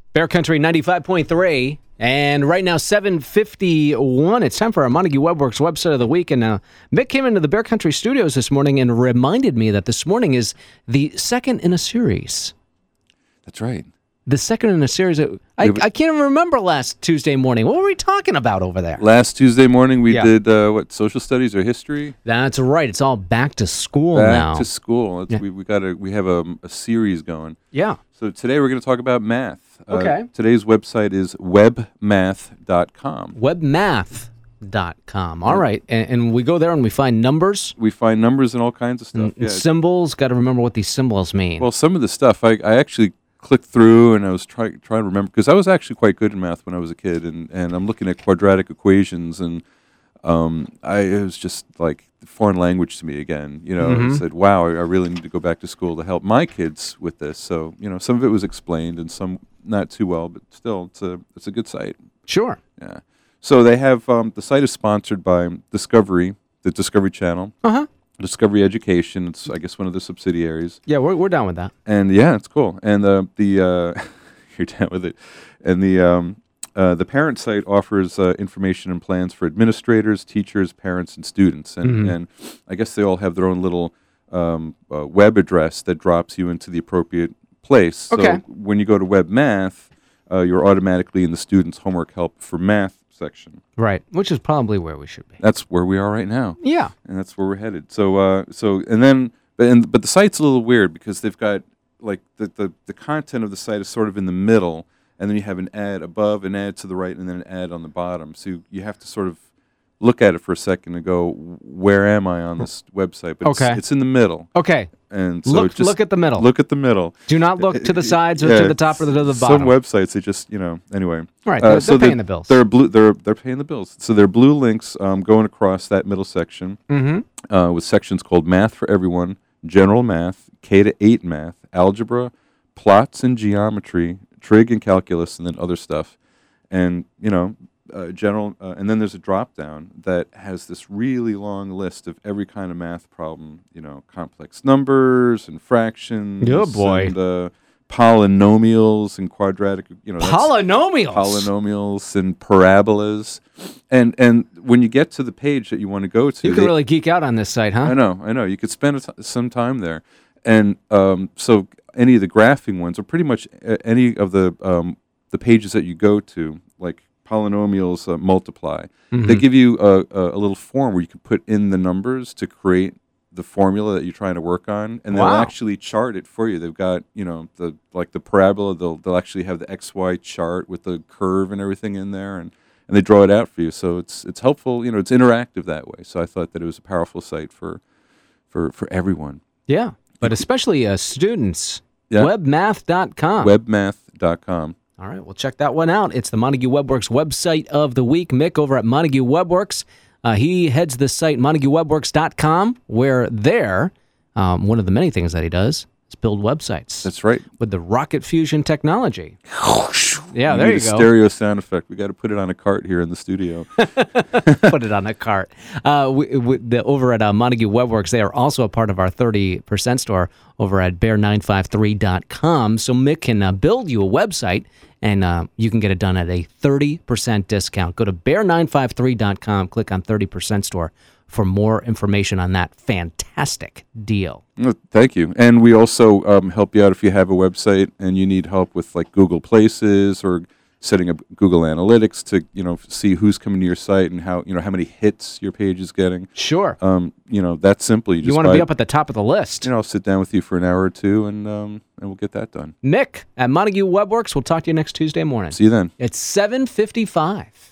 Bear Country 95.3, and right now 7:51. It's time for our Montague Webworks website of the week, and Mick came into the Bear Country studios this morning and reminded me that this morning is the second in a series. That's right. The second in a series. I can't even remember last Tuesday morning. What were we talking about over there? Last Tuesday morning we did, social studies or history? That's right. It's all back to school now. Back to school. We have a series going. Yeah. So today we're going to talk about math. Okay. Today's website is webmath.com. Webmath.com. All right. And we go there and we find numbers. We find numbers and all kinds of stuff. And symbols. Got to remember what these symbols mean. Well, some of the stuff I actually clicked through and I was trying to remember, because I was actually quite good in math when I was a kid, and I'm looking at quadratic equations, and it was just like foreign language to me again. I said, wow, I really need to go back to school to help my kids with this. So, some of it was explained and some not too well, but still, it's a good site. Sure. Yeah. So they have, the site is sponsored by Discovery, the Discovery Channel. Uh-huh. Discovery Education. It's, I guess, one of the subsidiaries. Yeah, we're down with that. And yeah, it's cool. And you're down with it. And the parent site offers information and plans for administrators, teachers, parents, and students. And I guess they all have their own little web address that drops you into the appropriate place. Okay. So when you go to WebMath, you're automatically in the student's homework help for math section. Right, which is probably where we should be. That's where we are right now. Yeah. And that's where we're headed. But the site's a little weird because they've got like the content of the site is sort of in the middle, and then you have an ad above, an ad to the right, and then an ad on the bottom. So you have to sort of look at it for a second and go, where am I on this website? But it's in the middle. Okay. And so look at the middle. Look at the middle. Do not look to the sides or to the top or to the bottom. Some websites, they just, anyway. All right, they're paying the bills. They're paying the bills. So there are blue links going across that middle section with sections called Math for Everyone, General Math, K-8 Math, Algebra, Plots and Geometry, Trig and Calculus, and then other stuff. And, general, and then there's a drop down that has this really long list of every kind of math problem, complex numbers and fractions. Oh boy. And polynomials and quadratic, polynomials and parabolas. And when you get to the page that you want to go to, you can really geek out on this site, huh? I know. You could spend some time there. And so any of the graphing ones, or pretty much any of the pages that you go to, like polynomials multiply. They give you a little form where you can put in the numbers to create the formula that you're trying to work on, and they'll actually chart it for you. They've got the parabola. They'll actually have the XY chart with the curve and everything in there, and they draw it out for you. So it's helpful. It's interactive that way. So I thought that it was a powerful site for everyone. Yeah, but especially students. Yeah. Webmath.com. Webmath.com. All right, well, check that one out. It's the Montague Webworks website of the week. Mick over at Montague Webworks. He heads the site MontagueWebworks.com, where there, one of the many things that he does is build websites. That's right. With the Rocket Fusion technology. Yeah, there you go. Stereo sound effect. We got to put it on a cart here in the studio. Put it on a cart. Over at Montague Webworks, they are also a part of our 30% store over at bear953.com. So Mick can build you a website, and you can get it done at a 30% discount. Go to bear953.com, click on 30% store for more information on that fantastic deal. Thank you. And we also help you out if you have a website and you need help with like Google Places or setting up Google Analytics to see who's coming to your site and how how many hits your page is getting. Sure. That's simple. You want to be up at the top of the list. I'll sit down with you for an hour or two and we'll get that done. Mick at Montague Webworks. We'll talk to you next Tuesday morning. See you then. It's 7:55.